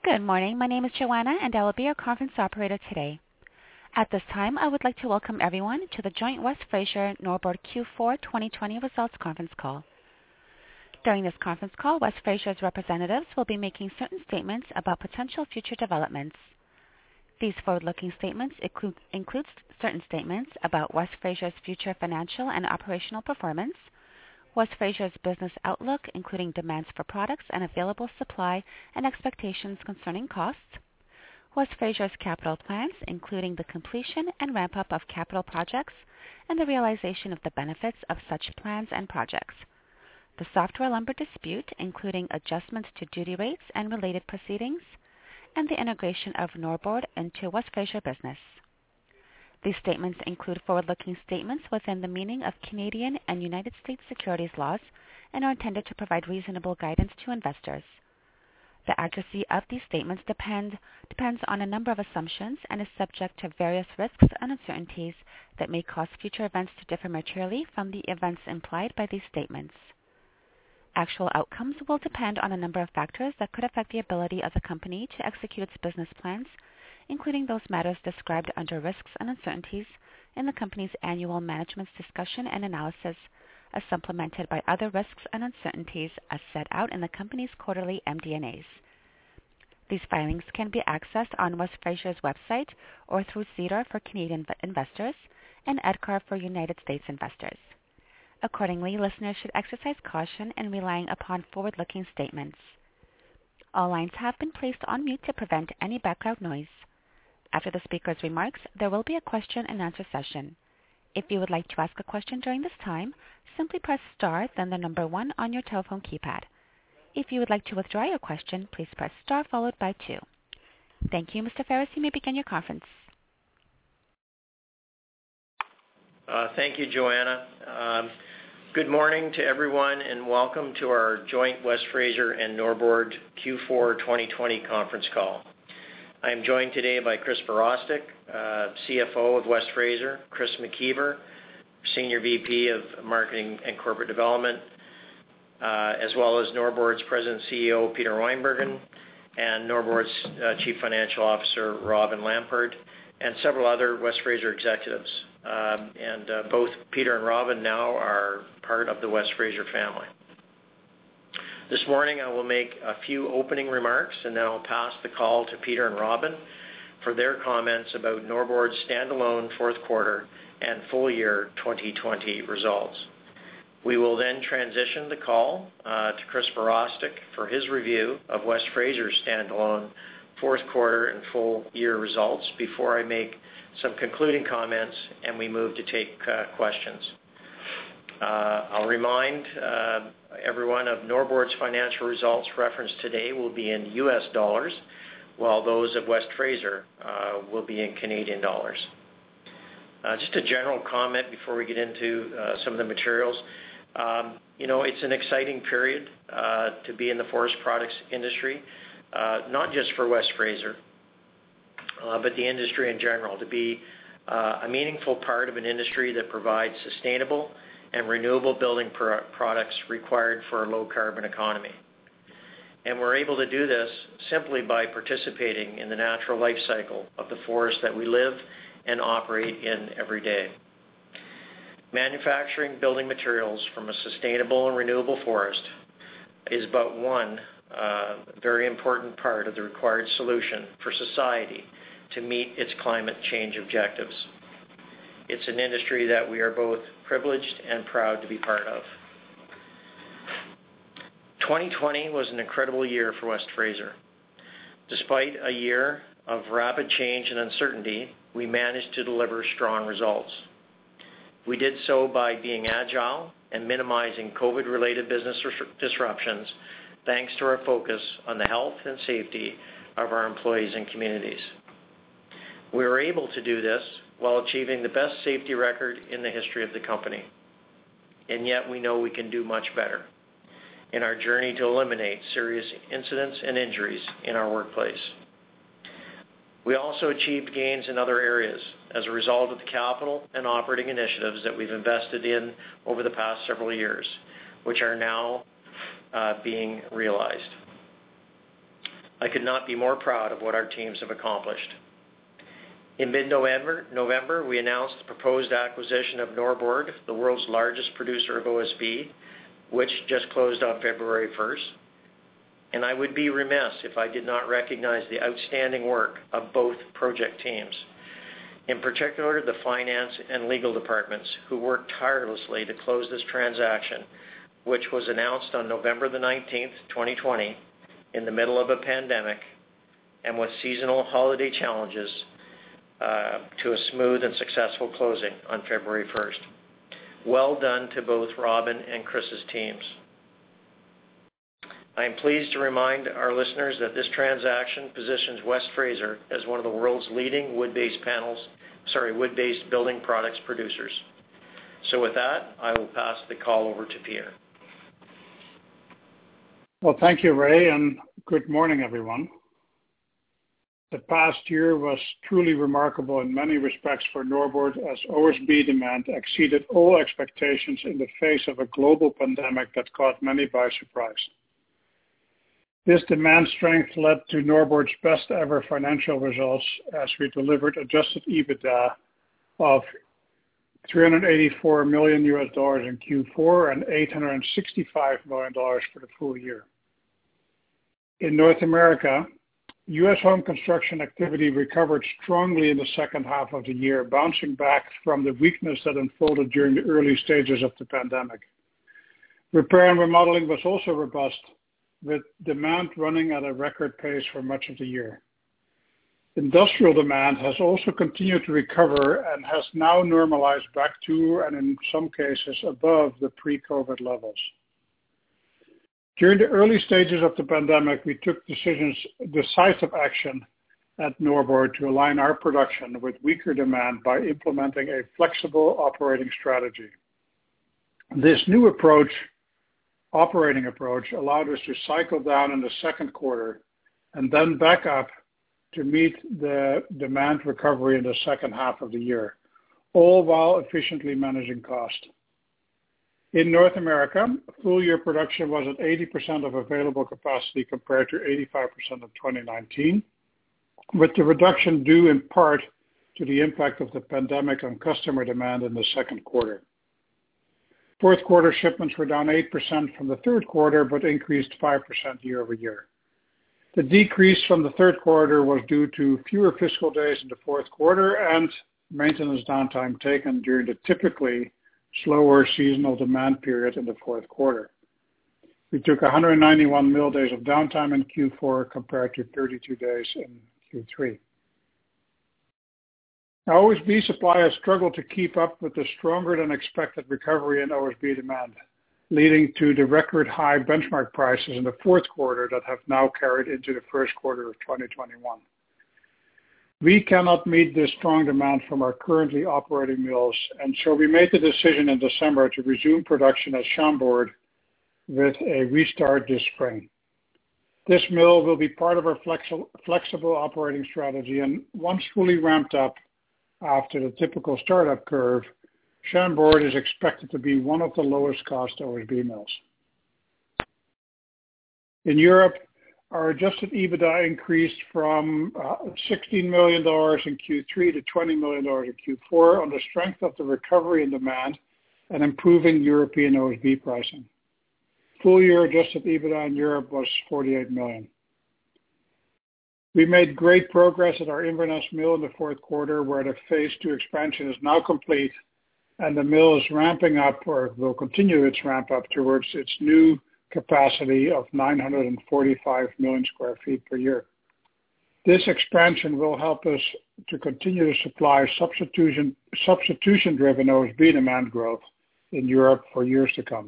Good morning. My name is Joanna, and I will be your conference operator today. At this time, I would like to welcome everyone to the joint West Fraser Norbord Q4 2020 results conference call. During this conference call, West Fraser's representatives will be making certain statements about potential future developments. These forward-looking statements include certain statements about West Fraser's future financial and operational performance, West Fraser's business outlook, including demands for products and available supply and expectations concerning costs, West Fraser's capital plans, including the completion and ramp-up of capital projects and the realization of the benefits of such plans and projects, the softwood lumber dispute, including adjustments to duty rates and related proceedings, and the integration of Norbord into West Fraser business. These statements include forward-looking statements within the meaning of Canadian and United States securities laws and are intended to provide reasonable guidance to investors. The accuracy of these statements depends on a number of assumptions and is subject to various risks and uncertainties that may cause future events to differ materially from the events implied by these statements. Actual outcomes will depend on a number of factors that could affect the ability of the company to execute its business plans, including those matters described under risks and uncertainties in the company's annual management's discussion and analysis, as supplemented by other risks and uncertainties as set out in the company's quarterly MD&As. These filings can be accessed on West Fraser's website or through SEDAR for Canadian investors and EDGAR for United States investors. Accordingly, listeners should exercise caution in relying upon forward-looking statements. All lines have been placed on mute to prevent any background noise. After the speaker's remarks, there will be a question-and-answer session. If you would like to ask a question during this time, simply press star, then the number 1 on your telephone keypad. If you would like to withdraw your question, please press star followed by 2. Thank you. Mr. Ferris, you may begin your conference. Thank you, Joanna. Good morning to everyone, and welcome to our joint West Fraser and Norbord Q4 2020 conference call. I am joined today by Chris Virostek, CFO of West Fraser, Chris McKeever, Senior VP of Marketing and Corporate Development, as well as Norbord's President and CEO, Peter Weinbergen, and Norbord's Chief Financial Officer, Robin Lampard, and several other West Fraser executives. Both Peter and Robin now are part of the West Fraser family. This morning I will make a few opening remarks, and then I'll pass the call to Peter and Robin for their comments about Norbord's standalone fourth quarter and full year 2020 results. We will then transition the call to Chris Virostek for his review of West Fraser's standalone fourth quarter and full year results before I make some concluding comments and we move to take questions. I'll remind everyone of Norbord's financial results referenced today will be in U.S. dollars, while those of West Fraser will be in Canadian dollars. Just a general comment before we get into some of the materials. It's an exciting period to be in the forest products industry, not just for West Fraser, but the industry in general, to be a meaningful part of an industry that provides sustainable and renewable building products required for a low-carbon economy. And we're able to do this simply by participating in the natural life cycle of the forest that we live and operate in every day. Manufacturing building materials from a sustainable and renewable forest is but one very important part of the required solution for society to meet its climate change objectives. It's an industry that we are both privileged and proud to be part of. 2020 was an incredible year for West Fraser. Despite a year of rapid change and uncertainty, we managed to deliver strong results. We did so by being agile and minimizing COVID-related business disruptions, thanks to our focus on the health and safety of our employees and communities. We were able to do this while achieving the best safety record in the history of the company. And yet we know we can do much better in our journey to eliminate serious incidents and injuries in our workplace. We also achieved gains in other areas as a result of the capital and operating initiatives that we've invested in over the past several years, which are now being realized. I could not be more proud of what our teams have accomplished. In mid-November, we announced the proposed acquisition of Norbord, the world's largest producer of OSB, which just closed on February 1st. And I would be remiss if I did not recognize the outstanding work of both project teams, in particular the finance and legal departments, who worked tirelessly to close this transaction, which was announced on November the 19th, 2020, in the middle of a pandemic and with seasonal holiday challenges, to a smooth and successful closing on February 1st. Well done to both Robin and Chris's teams. I am pleased to remind our listeners that this transaction positions West Fraser as one of the world's leading wood-based building products producers. So with that, I will pass the call over to Peter. Well, thank you, Ray, and good morning, everyone. The past year was truly remarkable in many respects for Norbord, as OSB demand exceeded all expectations in the face of a global pandemic that caught many by surprise. This demand strength led to Norbord's best ever financial results, as we delivered adjusted EBITDA of $384 million in Q4 and $865 million for the full year. In North America, U.S. home construction activity recovered strongly in the second half of the year, bouncing back from the weakness that unfolded during the early stages of the pandemic. Repair and remodeling was also robust, with demand running at a record pace for much of the year. Industrial demand has also continued to recover and has now normalized back to, and in some cases above, the pre-COVID levels. During the early stages of the pandemic, we took decisive action at Norbord to align our production with weaker demand by implementing a flexible operating strategy. This new operating approach allowed us to cycle down in the second quarter and then back up to meet the demand recovery in the second half of the year, all while efficiently managing cost. In North America, full year production was at 80% of available capacity compared to 85% of 2019, with the reduction due in part to the impact of the pandemic on customer demand in the second quarter. Fourth quarter shipments were down 8% from the third quarter, but increased 5% year over year. The decrease from the third quarter was due to fewer fiscal days in the fourth quarter and maintenance downtime taken during the typically slower seasonal demand period in the fourth quarter. We took 191 mill days of downtime in Q4 compared to 32 days in Q3. Now, OSB supply has struggled to keep up with the stronger than expected recovery in OSB demand, leading to the record high benchmark prices in the fourth quarter that have now carried into the first quarter of 2021. We cannot meet this strong demand from our currently operating mills, and so we made the decision in December to resume production at Chambord with a restart this spring. This mill will be part of our flexible operating strategy, and once fully ramped up after the typical startup curve, Chambord is expected to be one of the lowest cost OSB mills. In Europe, our adjusted EBITDA increased from $16 million in Q3 to $20 million in Q4 on the strength of the recovery in demand and improving European OSB pricing. Full year adjusted EBITDA in Europe was $48 million. We made great progress at our Inverness mill in the fourth quarter, where the phase 2 expansion is now complete, and the mill is ramping up, or will continue its ramp up towards its new capacity of 945 million square feet per year. This expansion will help us to continue to supply substitution-driven OSB demand growth in Europe for years to come.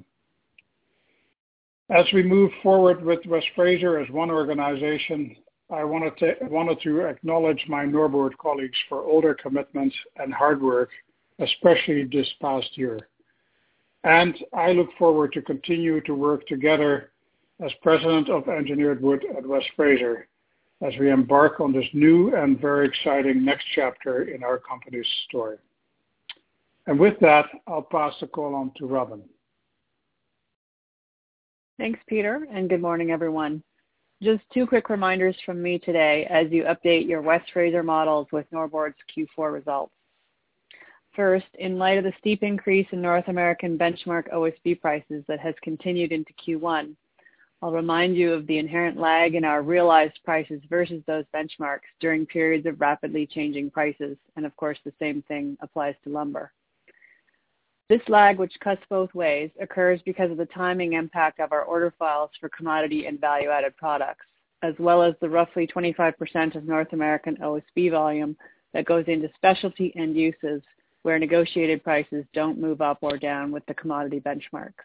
As we move forward with West Fraser as one organization, I wanted to acknowledge my Norbord colleagues for all their commitments and hard work, especially this past year. And I look forward to continue to work together as president of Engineered Wood at West Fraser as we embark on this new and very exciting next chapter in our company's story. And with that, I'll pass the call on to Robin. Thanks, Peter, and good morning, everyone. Just two quick reminders from me today as you update your West Fraser models with Norbord's Q4 results. First, in light of the steep increase in North American benchmark OSB prices that has continued into Q1, I'll remind you of the inherent lag in our realized prices versus those benchmarks during periods of rapidly changing prices, and of course the same thing applies to lumber. This lag, which cuts both ways, occurs because of the timing impact of our order files for commodity and value-added products, as well as the roughly 25% of North American OSB volume that goes into specialty end uses where negotiated prices don't move up or down with the commodity benchmarks.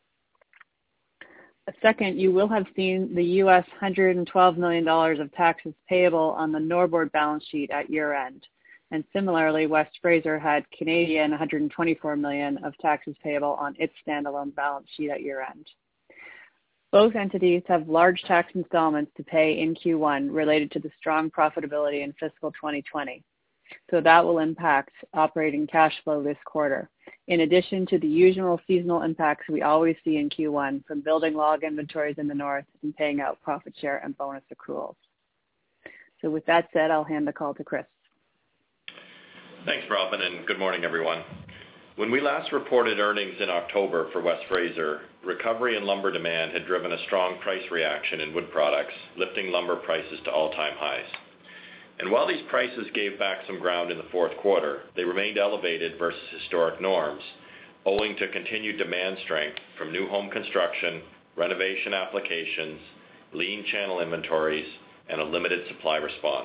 Second, you will have seen the U.S. $112 million of taxes payable on the Norbord balance sheet at year-end. And similarly, West Fraser had Canadian $124 million of taxes payable on its standalone balance sheet at year-end. Both entities have large tax installments to pay in Q1 related to the strong profitability in fiscal 2020. So that will impact operating cash flow this quarter, in addition to the usual seasonal impacts we always see in Q1 from building log inventories in the north and paying out profit share and bonus accruals. So with that said, I'll hand the call to Chris. Thanks, Robin, and good morning, everyone. When we last reported earnings in October for West Fraser, recovery in lumber demand had driven a strong price reaction in wood products, lifting lumber prices to all-time highs. And while these prices gave back some ground in the fourth quarter, they remained elevated versus historic norms, owing to continued demand strength from new home construction, renovation applications, lean channel inventories, and a limited supply response.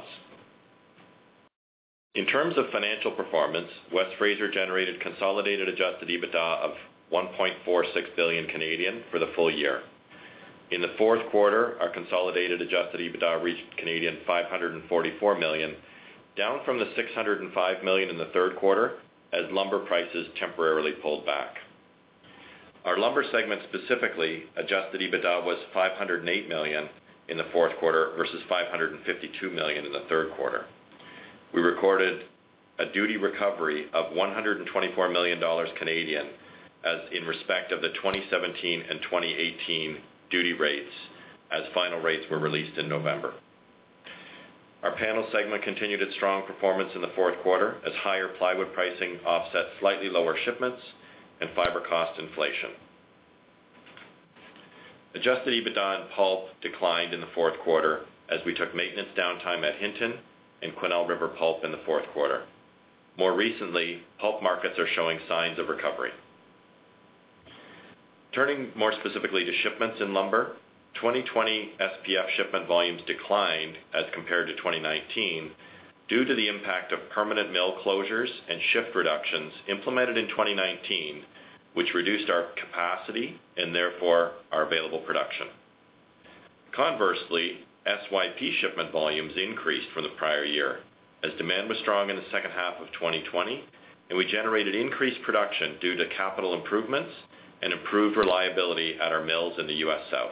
In terms of financial performance, West Fraser generated consolidated adjusted EBITDA of 1.46 billion Canadian for the full year. In the fourth quarter, our consolidated adjusted EBITDA reached Canadian 544 million, down from the 605 million in the third quarter as lumber prices temporarily pulled back. Our lumber segment specifically, adjusted EBITDA was 508 million in the fourth quarter versus 552 million in the third quarter. We recorded a duty recovery of 124 million dollars Canadian as in respect of the 2017 and 2018 duty rates as final rates were released in November. Our panel segment continued its strong performance in the fourth quarter as higher plywood pricing offset slightly lower shipments and fiber cost inflation. Adjusted EBITDA in pulp declined in the fourth quarter as we took maintenance downtime at Hinton and Quesnel River Pulp in the fourth quarter. More recently, pulp markets are showing signs of recovery. Turning more specifically to shipments in lumber, 2020 SPF shipment volumes declined as compared to 2019 due to the impact of permanent mill closures and shift reductions implemented in 2019, which reduced our capacity and therefore our available production. Conversely, SYP shipment volumes increased from the prior year as demand was strong in the second half of 2020, and we generated increased production due to capital improvements and improved reliability at our mills in the U.S. South.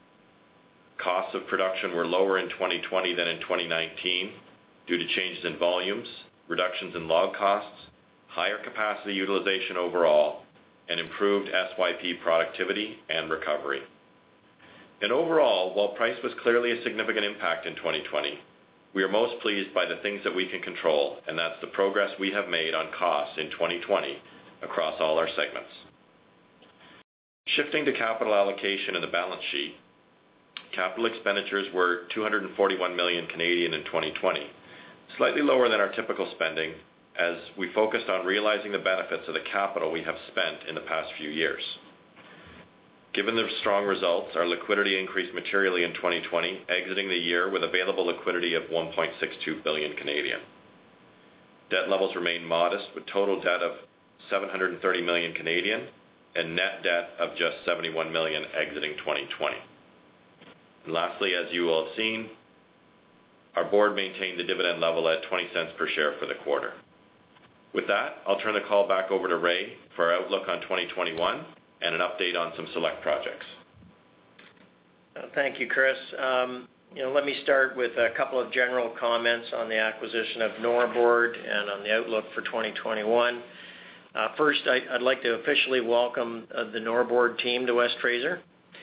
Costs of production were lower in 2020 than in 2019 due to changes in volumes, reductions in log costs, higher capacity utilization overall, and improved SYP productivity and recovery. And overall, while price was clearly a significant impact in 2020, we are most pleased by the things that we can control, and that's the progress we have made on costs in 2020 across all our segments. Shifting to capital allocation in the balance sheet, capital expenditures were 241 million Canadian in 2020, slightly lower than our typical spending as we focused on realizing the benefits of the capital we have spent in the past few years. Given the strong results, our liquidity increased materially in 2020, exiting the year with available liquidity of 1.62 billion Canadian. Debt levels remain modest with total debt of 730 million Canadian and net debt of just 71 million exiting 2020. And lastly, as you will have seen, our board maintained the dividend level at 20 cents per share for the quarter. With that, I'll turn the call back over to Ray for our outlook on 2021 and an update on some select projects. Thank you, Chris. Let me start with a couple of general comments on the acquisition of Norbord and on the outlook for 2021. First, I'd like to officially welcome the Norbord team to West Fraser.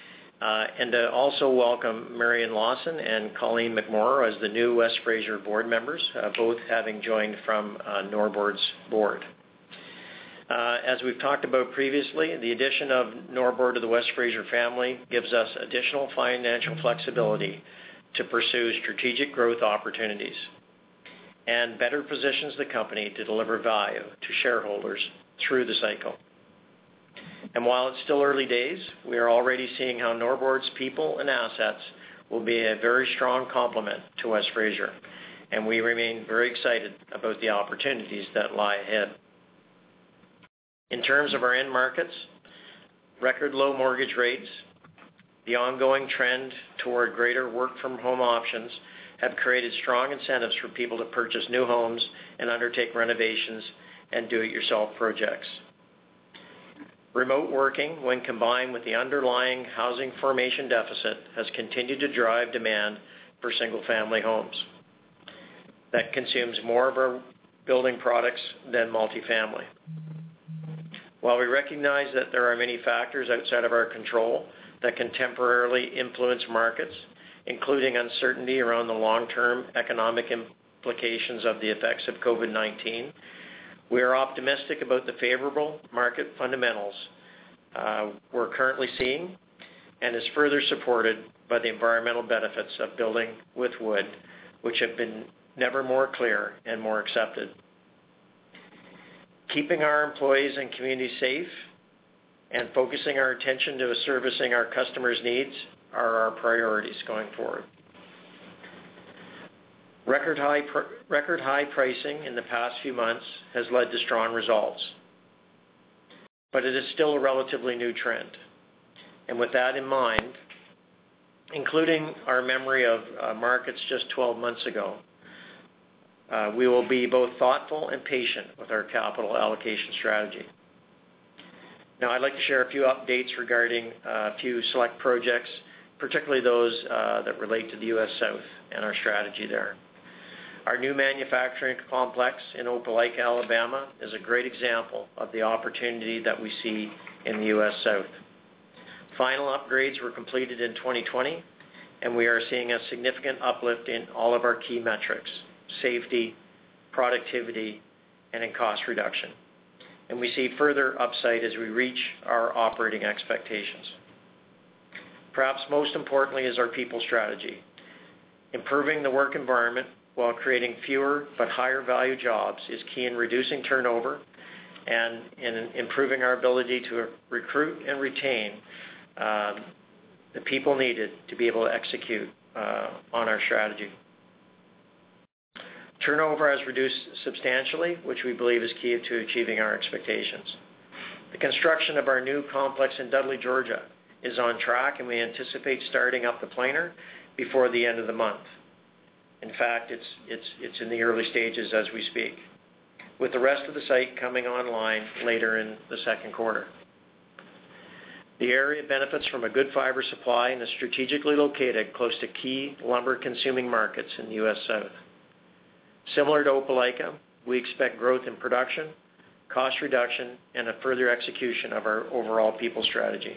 and to also welcome Marion Lawson and Colleen McMorrow as the new West Fraser board members, both having joined from Norbord's board. As we've talked about previously, the addition of Norbord to the West Fraser family gives us additional financial flexibility to pursue strategic growth opportunities and better positions the company to deliver value to shareholders through the cycle. And while it's still early days, we are already seeing how Norbord's people and assets will be a very strong complement to West Fraser, and we remain very excited about the opportunities that lie ahead. In terms of our end markets, record low mortgage rates, the ongoing trend toward greater work-from-home options have created strong incentives for people to purchase new homes and undertake renovations and do-it-yourself projects. Remote working, when combined with the underlying housing formation deficit, has continued to drive demand for single-family homes. That consumes more of our building products than multifamily. While we recognize that there are many factors outside of our control that can temporarily influence markets, including uncertainty around the long-term economic implications of the effects of COVID-19, we are optimistic about the favorable market fundamentals we're currently seeing, and is further supported by the environmental benefits of building with wood, which have been never more clear and more accepted. Keeping our employees and communities safe and focusing our attention to servicing our customers' needs are our priorities going forward. Record high pricing in the past few months has led to strong results, but it is still a relatively new trend. And with that in mind, including our memory of markets just 12 months ago, we will be both thoughtful and patient with our capital allocation strategy. Now, I'd like to share a few updates regarding a few select projects, particularly those that relate to the U.S. South and our strategy there. Our new manufacturing complex in Opelika, Alabama, is a great example of the opportunity that we see in the U.S. South. Final upgrades were completed in 2020, and we are seeing a significant uplift in all of our key metrics: safety, productivity, and in cost reduction. And we see further upside as we reach our operating expectations. Perhaps most importantly is our people strategy. Improving the work environment while creating fewer but higher value jobs is key in reducing turnover and in improving our ability to recruit and retain the people needed to be able to execute on our strategy. Turnover has reduced substantially, which we believe is key to achieving our expectations. The construction of our new complex in Dudley, Georgia is on track, and we anticipate starting up the planer before the end of the month. In fact, it's in the early stages as we speak, with the rest of the site coming online later in the second quarter. The area benefits from a good fiber supply and is strategically located close to key lumber-consuming markets in the U.S. South. Similar to Opelika, we expect growth in production, cost reduction, and a further execution of our overall people strategy.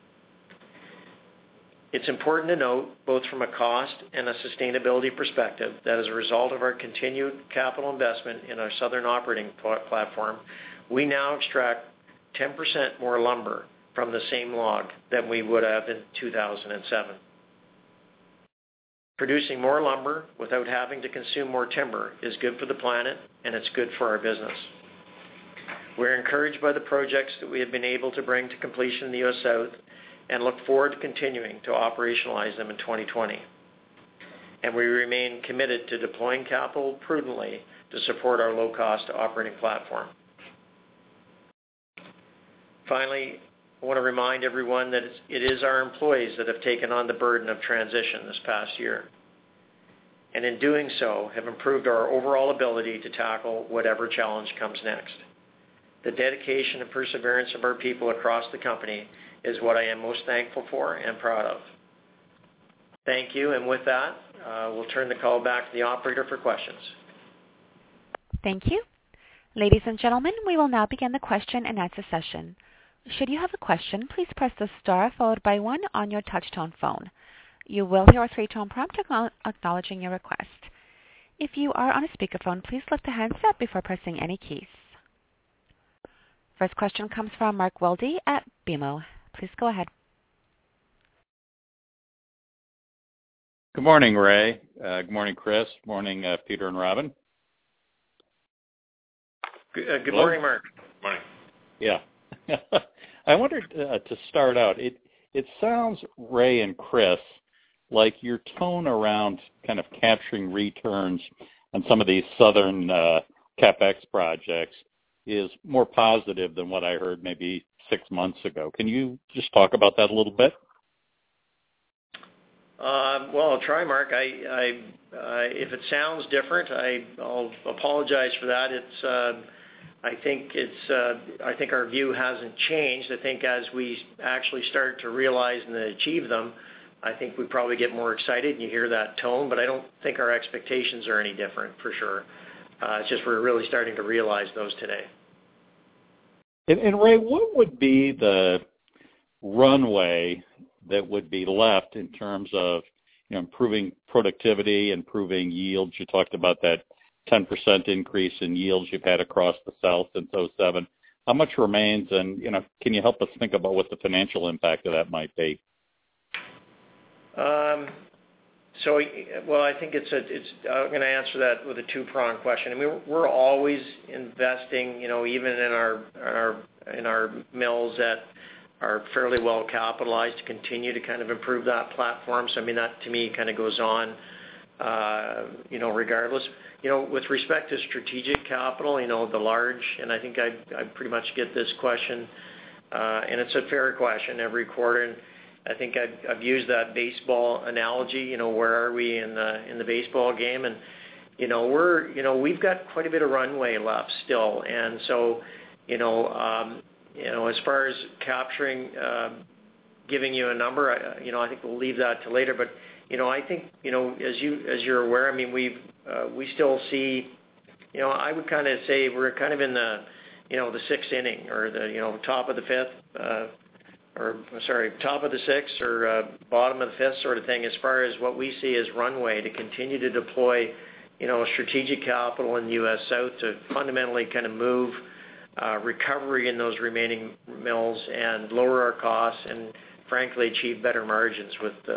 It's important to note, both from a cost and a sustainability perspective, that as a result of our continued capital investment in our southern operating platform, we now extract 10% more lumber from the same log than we would have in 2007. Producing more lumber without having to consume more timber is good for the planet, and it's good for our business. We're encouraged by the projects that we have been able to bring to completion in the U.S. South and look forward to continuing to operationalize them in 2020. And we remain committed to deploying capital prudently to support our low-cost operating platform. Finally, I want to remind everyone that it is our employees that have taken on the burden of transition this past year, and in doing so have improved our overall ability to tackle whatever challenge comes next. The dedication and perseverance of our people across the company is what I am most thankful for and proud of. Thank you, and with that, we'll turn the call back to the operator for questions. Thank you. Ladies and gentlemen, we will now begin the question and answer session. Should you have a question, please press the star followed by 1 on your touch-tone phone. You will hear a 3-tone prompt acknowledging your request. If you are on a speakerphone, please lift the handset before pressing any keys. First question comes from Mark Wilde at BMO. Please go ahead. Good morning, Ray. Good morning, Chris. Morning, Peter and Robin. Good morning, Mark. Morning. Yeah. I wondered to start out, it sounds, Ray and Chris, like your tone around kind of capturing returns on some of these southern CapEx projects is more positive than what I heard maybe 6 months ago. Can you just talk about that a little bit? Well, I'll try, Mark. If it sounds different, I'll apologize for that. I think our view hasn't changed. I think as we actually start to realize and achieve them, I think we probably get more excited and you hear that tone, but I don't think our expectations are any different for sure. It's just we're really starting to realize those today. And Ray, what would be the runway that would be left in terms of improving productivity, improving yields? You talked about that 10% increase in yields you've had across the South since 2007. How much remains, and can you help us think about what the financial impact of that might be? I think I'm going to answer that with a two-pronged question. I mean, we're always investing, even in our mills that are fairly well capitalized to continue to kind of improve that platform. So I mean, that to me kind of goes on, regardless. With respect to strategic capital, the large, and I think I pretty much get this question, and it's a fair question every quarter. And I think I've used that baseball analogy. Where are we in the baseball game? And we've got quite a bit of runway left still. And so as far as capturing, giving you a number, I think we'll leave that to later. But I think as you're aware, I mean we still see. I would kind of say we're kind of in the the sixth inning or the top of the fifth. Top of the sixth or bottom of the fifth sort of thing, as far as what we see as runway to continue to deploy, strategic capital in the U.S. South to fundamentally kind of move recovery in those remaining mills and lower our costs and frankly achieve better margins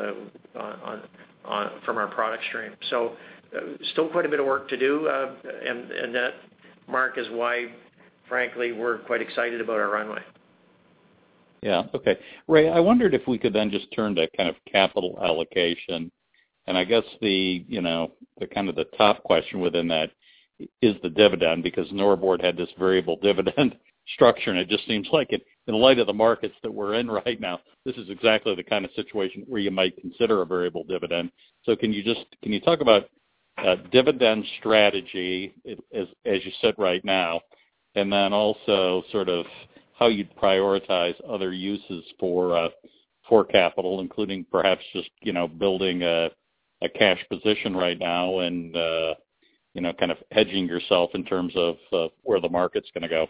from our product stream. So still quite a bit of work to do, and that, Mark, is why frankly we're quite excited about our runway. Yeah, okay. Ray, I wondered if we could then just turn to kind of capital allocation. And I guess the kind of the top question within that is the dividend, because Norbord had this variable dividend structure, and it just seems like in light of the markets that we're in right now, this is exactly the kind of situation where you might consider a variable dividend. So can you talk about dividend strategy as you said right now, and then also sort of how you'd prioritize other uses for capital, including perhaps just building a cash position right now and kind of hedging yourself in terms of where the market's going to go.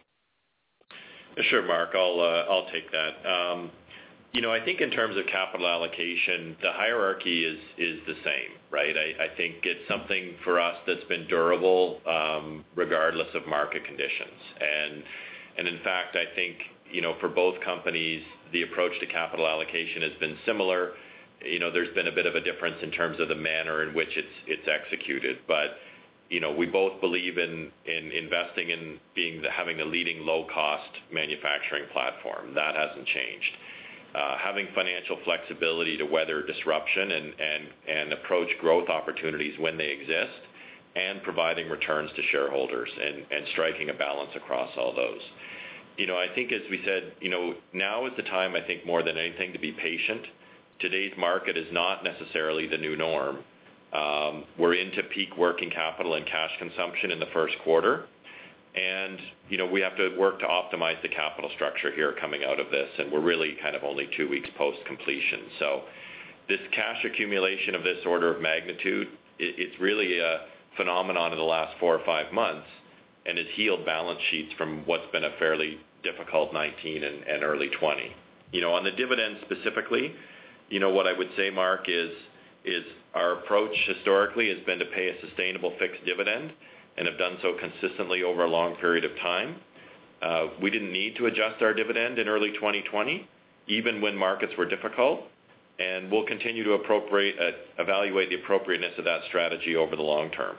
Sure, Mark. I'll take that. I think in terms of capital allocation, the hierarchy is the same, right? I think it's something for us that's been durable regardless of market conditions. And in fact, I think, for both companies, the approach to capital allocation has been similar. There's been a bit of a difference in terms of the manner in which it's executed. But, we both believe in investing in having the leading low-cost manufacturing platform. That hasn't changed. Having financial flexibility to weather disruption and approach growth opportunities when they exist, and providing returns to shareholders and striking a balance across all those. I think as we said, now is the time, I think, more than anything to be patient. Today's market is not necessarily the new norm. We're into peak working capital and cash consumption in the first quarter. And, we have to work to optimize the capital structure here coming out of this. And we're really kind of only 2 weeks post-completion. So this cash accumulation of this order of magnitude, it's really a phenomenon in the last 4 or 5 months, and has healed balance sheets from what's been a fairly difficult 19 and early 20. On the dividend specifically, what I would say, Mark, is our approach historically has been to pay a sustainable fixed dividend and have done so consistently over a long period of time. We didn't need to adjust our dividend in early 2020, even when markets were difficult, and we'll continue to evaluate the appropriateness of that strategy over the long term.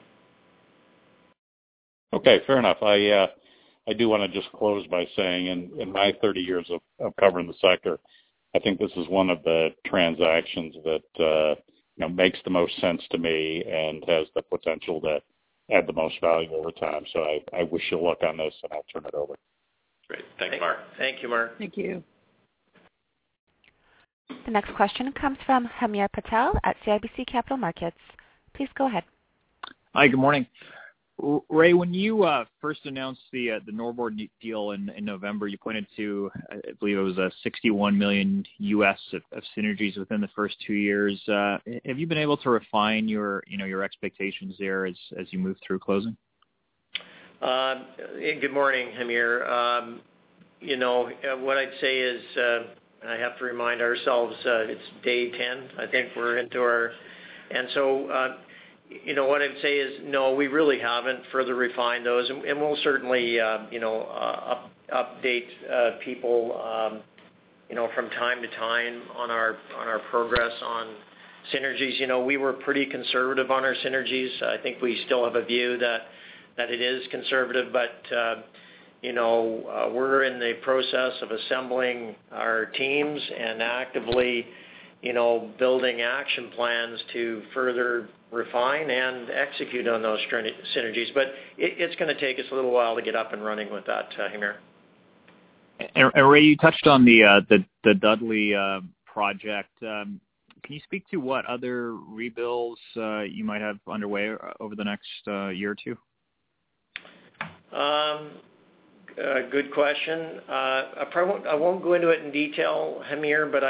Okay, fair enough. I do want to just close by saying in my 30 years of covering the sector, I think this is one of the transactions that makes the most sense to me and has the potential to add the most value over time. So I wish you luck on this, and I'll turn it over. Great. Thanks, Mark. Thank you, Mark. Thank you. The next question comes from Hamir Patel at CIBC Capital Markets. Please go ahead. Hi, good morning. Ray, when you first announced the Norbord deal in November, you pointed to, I believe it was $61 million US of synergies within the first 2 years. Have you been able to refine your expectations there as you move through closing? Good morning, Hamir. What I'd say is I have to remind ourselves it's day 10. I think we're into our, and so. What I'd say is, no, we really haven't further refined those, and we'll certainly, update people, from time to time on our progress on synergies. We were pretty conservative on our synergies. I think we still have a view that it is conservative, but we're in the process of assembling our teams and actively, building action plans to further refine and execute on those synergies. But it's going to take us a little while to get up and running with that, Hamir. And Ray, you touched on the Dudley project. Can you speak to what other rebuilds you might have underway over the next year or two? Good question. I won't go into it in detail, Hamir, but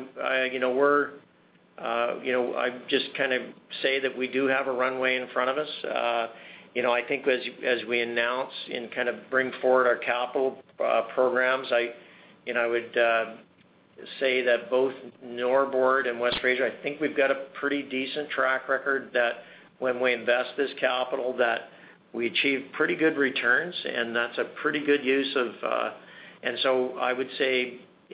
I just kind of say that we do have a runway in front of us. I think as we announce and kind of bring forward our capital programs, I would say that both Norbord and West Fraser, I think we've got a pretty decent track record that when we invest this capital that we achieve pretty good returns, and that's a pretty good use of, and so I would say,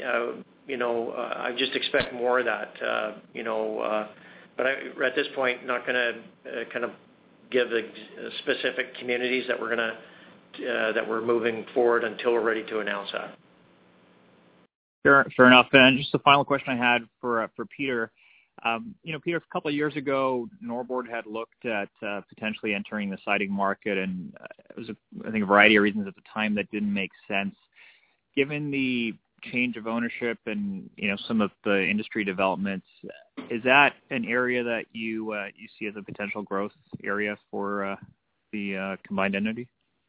I just expect more of that, but at this point, not going to kind of give the specific communities that that we're moving forward until we're ready to announce that. Fair enough. And just the final question I had for Peter. Peter, a couple of years ago, Norbord had looked at potentially entering the siding market, and it was, I think, a variety of reasons at the time that didn't make sense. Given the change of ownership and some of the industry developments, is that an area that you see as a potential growth area for the combined entity?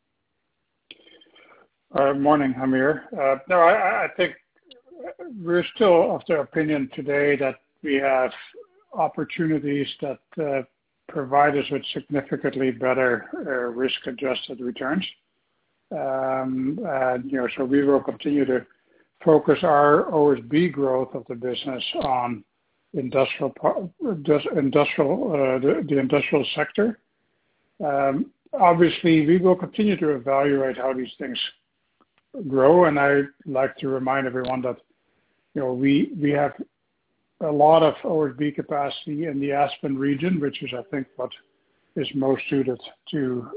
Morning, Hamir. No, I think we're still of the opinion today that we have opportunities that provide us with significantly better risk-adjusted returns. So we will continue to focus our OSB growth of the business on the industrial sector. Obviously, we will continue to evaluate how these things grow, and I'd like to remind everyone that we have a lot of OSB capacity in the Aspen region, which is, I think, what is most suited to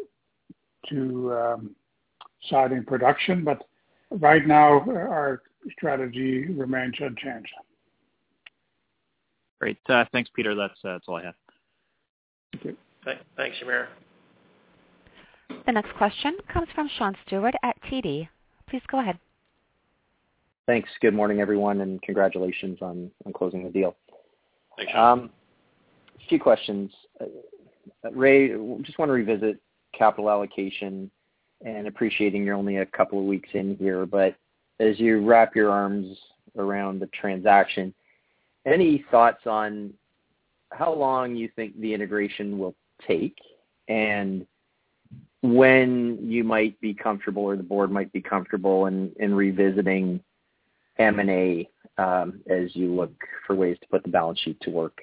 siding production. But right now, our strategy remains unchanged. Great. Thanks, Peter. That's all I have. Thank you. Thanks, Hamir. The next question comes from Sean Stewart at TD. Please go ahead. Thanks. Good morning, everyone, and congratulations on closing the deal. Thanks, Sean. A few questions. Ray, just want to revisit capital allocation, and appreciating you're only a couple of weeks in here, but as you wrap your arms around the transaction, any thoughts on how long you think the integration will take? And when you might be comfortable or the board might be comfortable in revisiting M&A as you look for ways to put the balance sheet to work.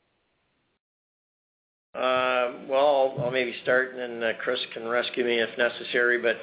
Well, I'll maybe start, and then Chris can rescue me if necessary. But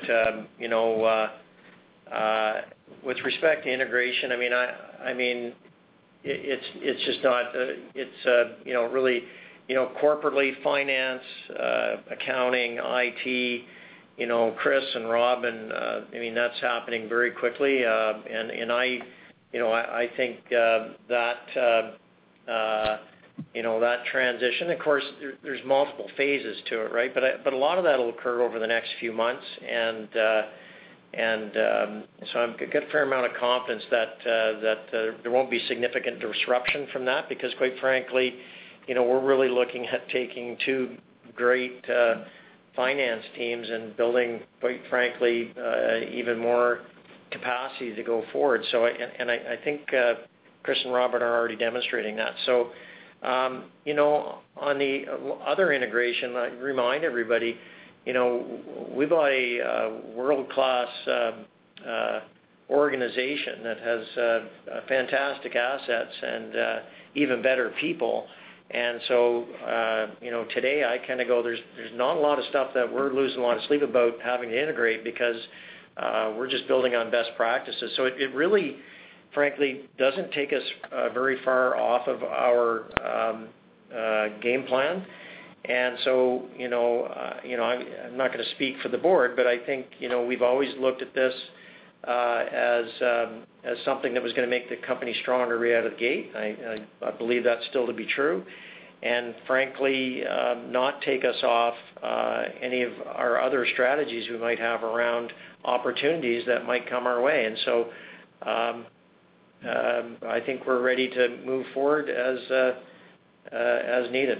with respect to integration, I mean, it's just not. It's really, corporately, finance, accounting, IT. Chris and Robin. I mean, that's happening very quickly, and I think that. That transition. Of course, there's multiple phases to it, right? But a lot of that will occur over the next few months, and so I've got a fair amount of confidence that there won't be significant disruption from that, because quite frankly, we're really looking at taking two great finance teams and building, quite frankly, even more capacity to go forward. So I think Chris and Robert are already demonstrating that. So. On the other integration, I remind everybody, we bought a world-class organization that has fantastic assets and even better people. And so, today I kind of go, there's not a lot of stuff that we're losing a lot of sleep about having to integrate, because we're just building on best practices. So it really, frankly, doesn't take us very far off of our game plan. And so, I'm not going to speak for the board, but I think, we've always looked at this as something that was going to make the company stronger right out of the gate. I believe that's still to be true. And frankly, not take us off any of our other strategies we might have around opportunities that might come our way. And so, I think we're ready to move forward as needed.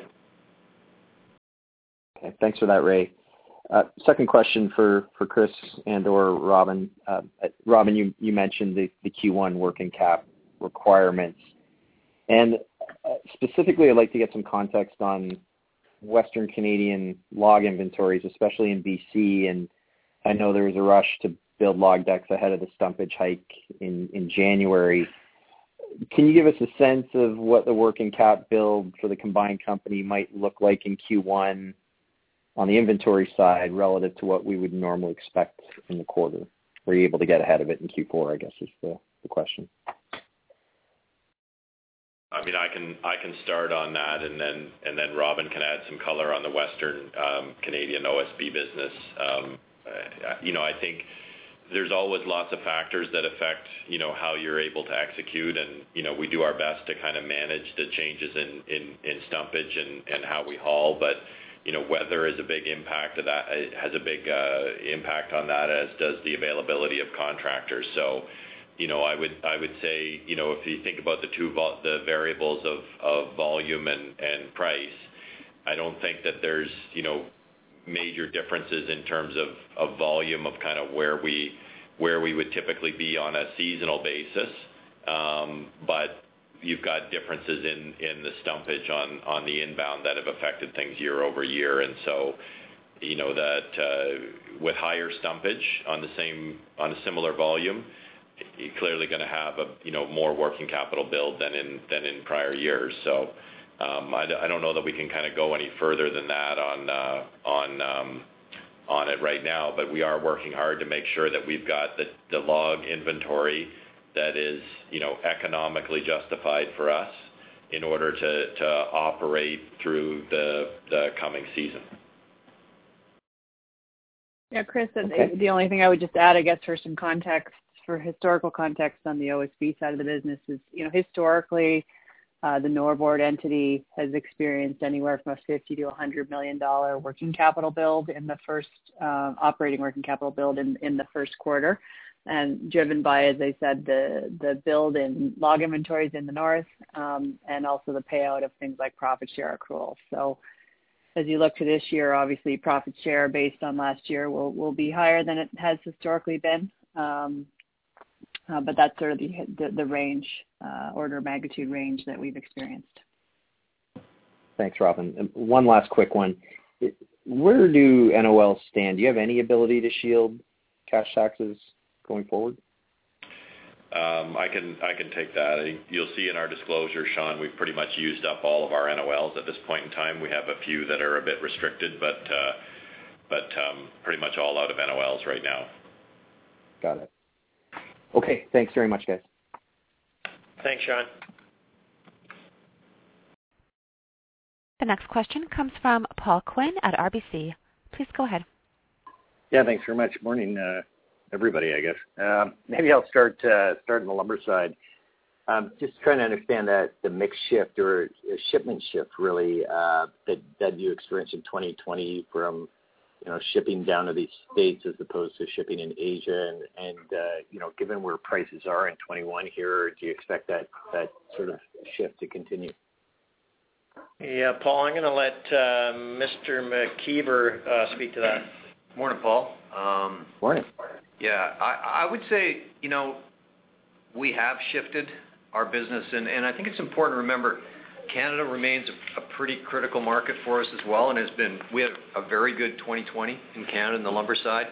Okay, thanks for that, Ray. Second question for Chris and/or Robin. Robin, you mentioned the Q1 working cap requirements, and specifically, I'd like to get some context on Western Canadian log inventories, especially in BC. And I know there was a rush to build log decks ahead of the stumpage hike in January. Can you give us a sense of what the working cap build for the combined company might look like in Q1 on the inventory side relative to what we would normally expect in the quarter? Were you able to get ahead of it in Q4, I guess is the question. I mean, I can start on that, and then Robin can add some color on the Western Canadian OSB business. I think there's always lots of factors that affect, how you're able to execute, and, we do our best to kind of manage the changes in stumpage and how we haul, but, weather is a big impact of that. It has a big impact on that, as does the availability of contractors. So, I would say, if you think about the variables of volume and price, I don't think that there's, major differences in terms of volume of kind of where we would typically be on a seasonal basis. But you've got differences in the stumpage on the inbound that have affected things year over year. And so, that with higher stumpage on a similar volume, you're clearly going to have more working capital build than in prior years. So I don't know that we can kind of go any further than that on it right now, but we are working hard to make sure that we've got the log inventory that is economically justified for us in order to operate through the coming season. Yeah, Chris, the only thing I would just add, I guess, for some context, for historical context on the OSB side of the business is, historically, the Norbord entity has experienced anywhere from a $50 to $100 million working capital build in the first operating working capital build in the first quarter, and driven by, as I said, the build in log inventories in the north, and also the payout of things like profit share accrual. So as you look to this year, obviously profit share based on last year will be higher than it has historically been. But that's sort of the range, order of magnitude range that we've experienced. Thanks, Robin. And one last quick one. Where do NOLs stand? Do you have any ability to shield cash taxes going forward? I can take that. You'll see in our disclosure, Sean, we've pretty much used up all of our NOLs at this point in time. We have a few that are a bit restricted, but pretty much all out of NOLs right now. Got it. Okay, thanks very much, guys. Thanks, Sean. The next question comes from Paul Quinn at RBC. Please go ahead. Yeah, thanks very much. Morning, everybody, I guess. Maybe I'll start on the lumber side. Just trying to understand that the mix shift or shipment shift really that you experienced in 2020 from shipping down to these states as opposed to shipping in Asia, and given where prices are in 21 here, do you expect that sort of shift to continue? Yeah, Paul, I'm going to let Mr. McKeever speak to that. Morning, Paul. Morning. Yeah, I would say, we have shifted our business, and I think it's important to remember Canada remains a pretty critical market for us as well, and we had a very good 2020 in Canada on the lumber side.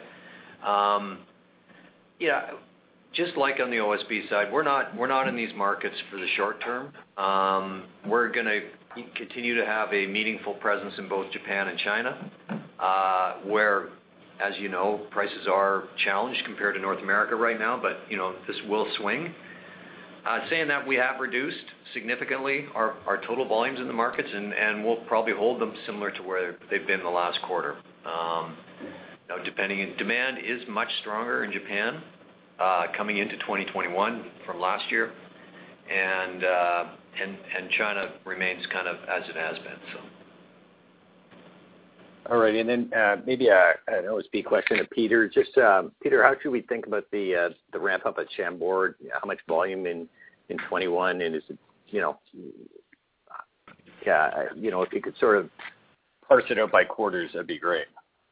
Just like on the OSB side, we're not in these markets for the short term. We're going to continue to have a meaningful presence in both Japan and China, where, as you know, prices are challenged compared to North America right now, but this will swing. Saying that, we have reduced significantly our total volumes in the markets, and we'll probably hold them similar to where they've been the last quarter. Demand is much stronger in Japan coming into 2021 from last year, and China remains kind of as it has been. So. All right, and then maybe an OSB question to Peter. Just Peter, how should we think about the ramp up at Chambord? How much volume in 21, and is it if you could sort of parse it out by quarters, that'd be great.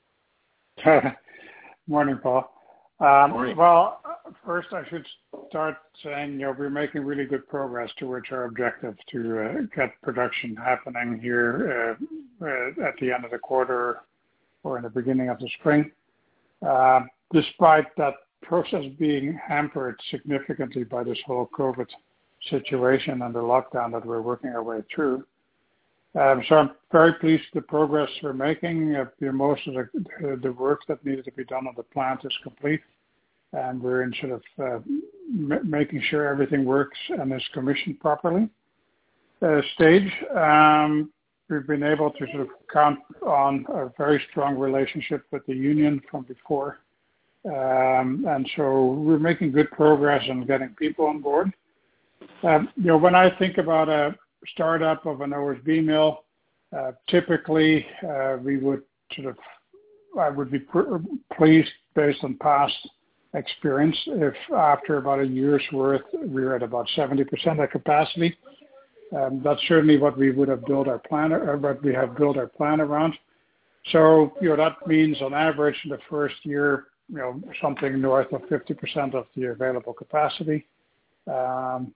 Morning, Paul. Morning. Well, first I should start saying we're making really good progress towards our objective to get production happening here at the end of the quarter or in the beginning of the spring. Despite that process being hampered significantly by this whole COVID situation and the lockdown that we're working our way through. So I'm very pleased with the progress we're making. Most of the work that needed to be done on the plant is complete, and we're in sort of making sure everything works and is commissioned properly. Stage, we've been able to sort of count on a very strong relationship with the union from before. And so we're making good progress on getting people on board. When I think about a startup of an OSB mill, typically I would be pleased based on past experience if after about a year's worth we're at about 70% of capacity. That's certainly what we would have built our plan, or what we have built our plan around. So that means on average in the first year, something north of 50% of the available capacity. And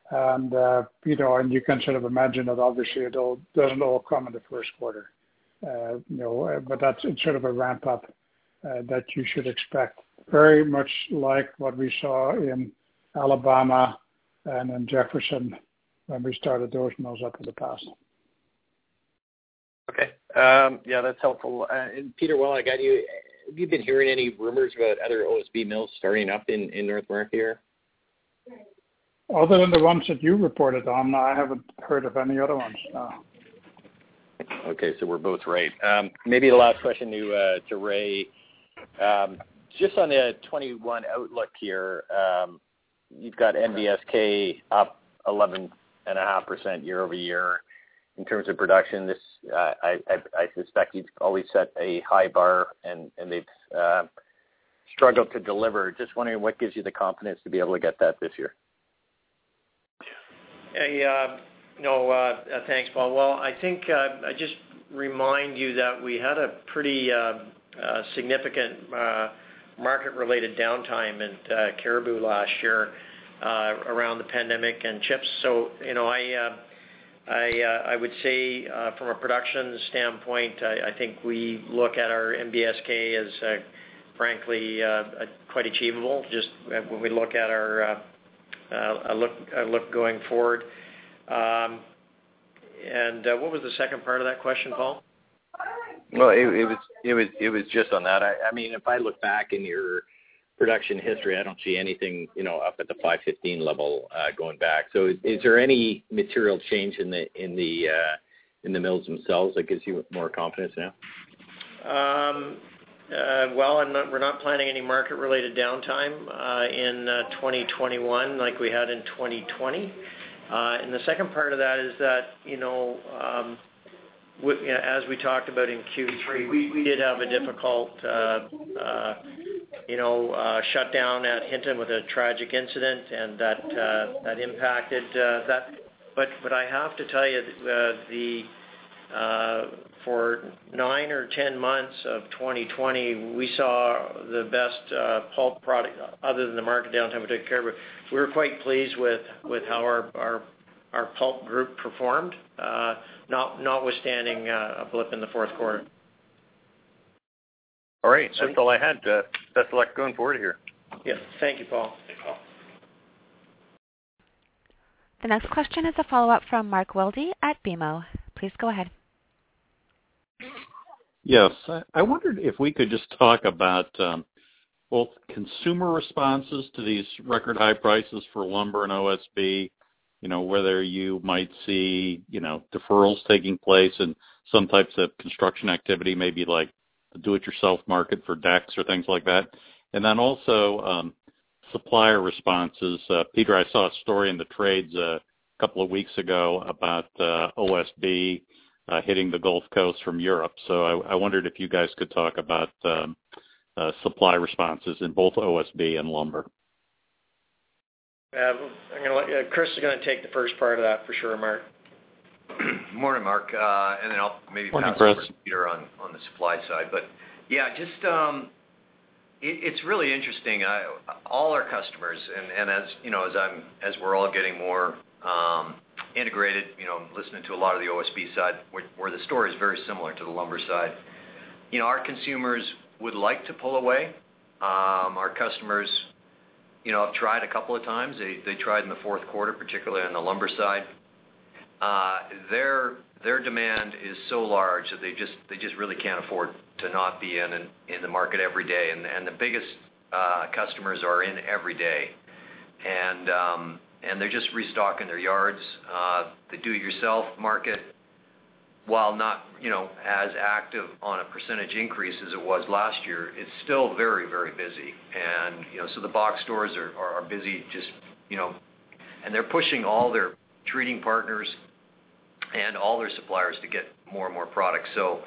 you can sort of imagine that obviously it doesn't all come in the first quarter. But it's sort of a ramp up that you should expect, very much like what we saw in Alabama and in Jefferson when we started those mills up in the past. Okay. Yeah, that's helpful. And Peter, while I got you, have you been hearing any rumors about other OSB mills starting up in North America here? Other than the ones that you reported on, I haven't heard of any other ones. No. Okay, so we're both right. Maybe the last question to Ray. Just on the 21 outlook here, you've got NBSK up 11.5% year over year in terms of production. This I suspect you've always set a high bar, and they've struggled to deliver. Just wondering what gives you the confidence to be able to get that this year. Thanks, Paul. Well, I think I just remind you that we had a pretty significant market-related downtime at Caribou last year around the pandemic and chips. So, I would say from a production standpoint, I think we look at our NBSK as frankly quite achievable. Just when we look at our look going forward. And what was the second part of that question, Paul? Well, it was just on that. I mean, if I look back in your production history, I don't see anything, up at the 515 level going back. So, is there any material change in the mills themselves that gives you more confidence now? Well, we're not planning any market-related downtime in 2021 like we had in 2020. And the second part of that is that, as we talked about in Q3, we did have a difficult, shutdown at Hinton with a tragic incident, and that impacted that. But I have to tell you, for 9 or 10 months of 2020, we saw the best pulp product, other than the market downtime we took care of. We were quite pleased with how our pulp group performed, notwithstanding a blip in the fourth quarter. All right, that's all I had. Best of luck going forward here. Yeah, thank you, Paul. Thanks, Paul. The next question is a follow-up from Mark Wilde at BMO. Please go ahead. Yes, I wondered if we could just talk about both consumer responses to these record high prices for lumber and OSB, whether you might see, deferrals taking place in some types of construction activity, maybe like the do-it-yourself market for decks or things like that. And then also supplier responses. Peter, I saw a story in the trades a couple of weeks ago about OSB hitting the Gulf Coast from Europe. So I wondered if you guys could talk about supply responses in both OSB and lumber. Chris is going to take the first part of that for sure, Mark. Morning, Mark, and then I'll maybe Morning, pass Chris. over to Peter on the supply side. But yeah, just it's really interesting. All our customers, and as we're all getting more integrated, listening to a lot of the OSB side, where the story is very similar to the lumber side. Our consumers would like to pull away. Our customers, have tried a couple of times. They tried in the fourth quarter, particularly on the lumber side. Their demand is so large that they just really can't afford to not be in the market every day. And the biggest customers are in every day. And they're just restocking their yards. The do-it-yourself market, while not, as active on a percentage increase as it was last year, it's still very, very busy. And, so the box stores are busy just, and they're pushing all their treating partners and all their suppliers to get more and more products. So,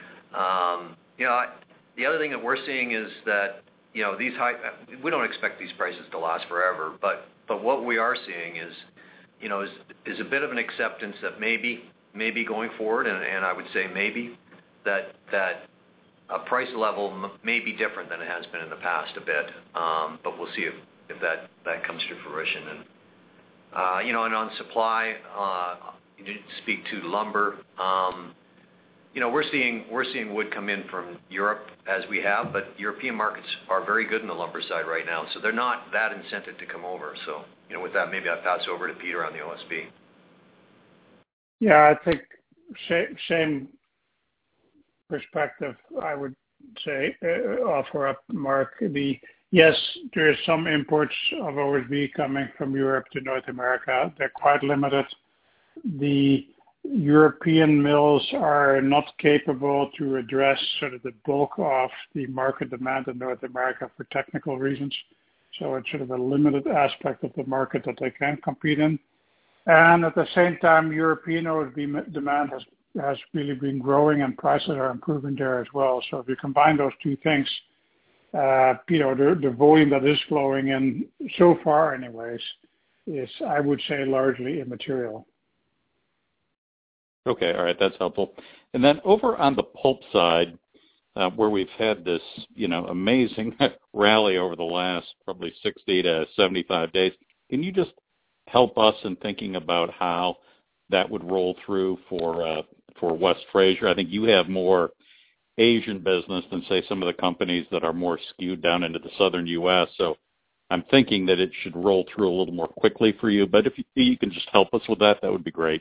the other thing that we're seeing is that, we don't expect these prices to last forever, but what we are seeing is a bit of an acceptance that maybe going forward, and I would say maybe that a price level may be different than it has been in the past a bit, but we'll see if that comes to fruition. And and on supply, you did speak to lumber. We're seeing wood come in from Europe as we have, but European markets are very good in the lumber side right now, so they're not that incented to come over. So, with that, maybe I'll pass over to Peter on the OSB. Yeah, I think same perspective, I would say, offer up, Mark. Yes, there is some imports of OSB coming from Europe to North America. They're quite limited. The European mills are not capable to address sort of the bulk of the market demand in North America for technical reasons. So it's sort of a limited aspect of the market that they can compete in. And at the same time, European OSB demand has really been growing and prices are improving there as well. So if you combine those two things, the volume that is flowing in so far anyways is, I would say, largely immaterial. Okay, all right, that's helpful. And then over on the pulp side, where we've had this, amazing rally over the last probably 60 to 75 days, can you just help us in thinking about how that would roll through for West Fraser. I think you have more Asian business than, say, some of the companies that are more skewed down into the southern U.S., so I'm thinking that it should roll through a little more quickly for you, but if you can just help us with that would be great.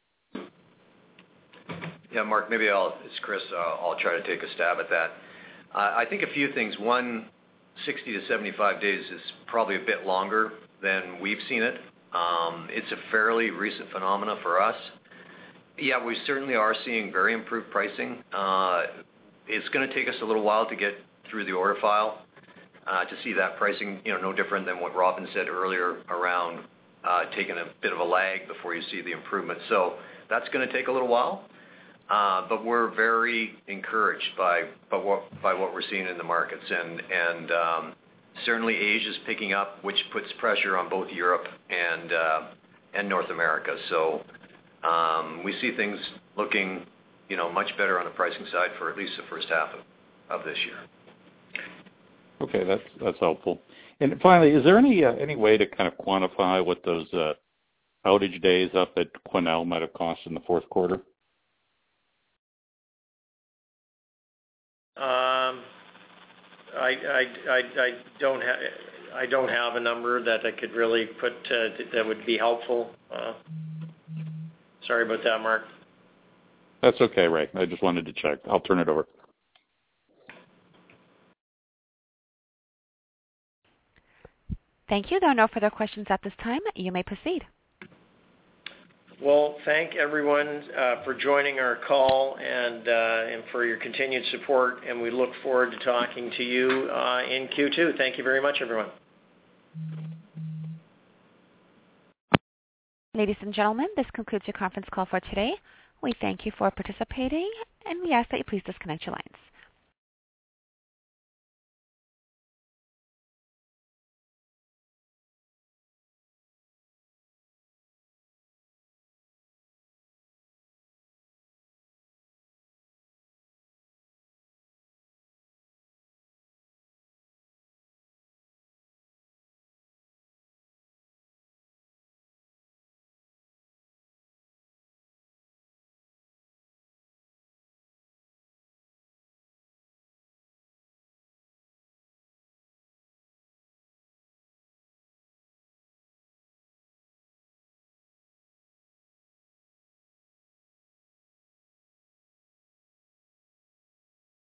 Yeah, Mark, it's Chris, I'll try to take a stab at that. I think a few things. One, 60 to 75 days is probably a bit longer than we've seen it. It's a fairly recent phenomena for us. Yeah, we certainly are seeing very improved pricing. It's going to take us a little while to get through the order file to see that pricing, no different than what Robin said earlier around taking a bit of a lag before you see the improvement. So that's going to take a little while, but we're very encouraged by what we're seeing in the markets, and certainly Asia's picking up, which puts pressure on both Europe and North America. So we see things looking, much better on the pricing side for at least the first half of this year. Okay, that's helpful. And finally, is there any way to kind of quantify what those outage days up at Quesnel might have cost in the fourth quarter? I don't have a number that I could really put that would be helpful. Sorry about that, Mark. That's okay, Ray. I just wanted to check. I'll turn it over. Thank you. There are no further questions at this time. You may proceed. Well, thank everyone for joining our call and for your continued support, and we look forward to talking to you in Q2. Thank you very much, everyone. Ladies and gentlemen, this concludes your conference call for today. We thank you for participating, and we ask that you please disconnect your lines.